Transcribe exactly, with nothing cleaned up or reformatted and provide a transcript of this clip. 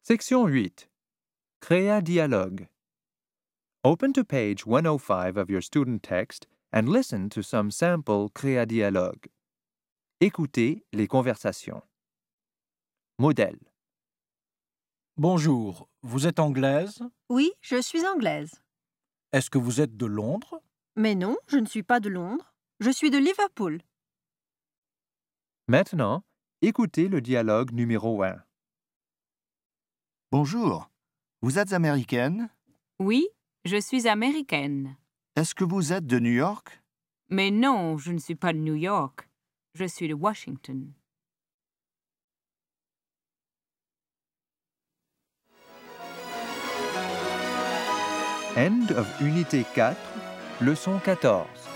Section huit. Créa dialogue. Open to page one oh five of your student text and listen to some sample créa dialogue. Écoutez les conversations. Modèle. Bonjour, vous êtes anglaise? Oui, je suis anglaise. Est-ce que vous êtes de Londres? Mais non, je ne suis pas de Londres. Je suis de Liverpool. Maintenant, écoutez le dialogue numéro un. Bonjour, vous êtes américaine? Oui, je suis américaine. Est-ce que vous êtes de New York? Mais non, je ne suis pas de New York. Je suis de Washington. End of Unité quatre, leçon quatorze.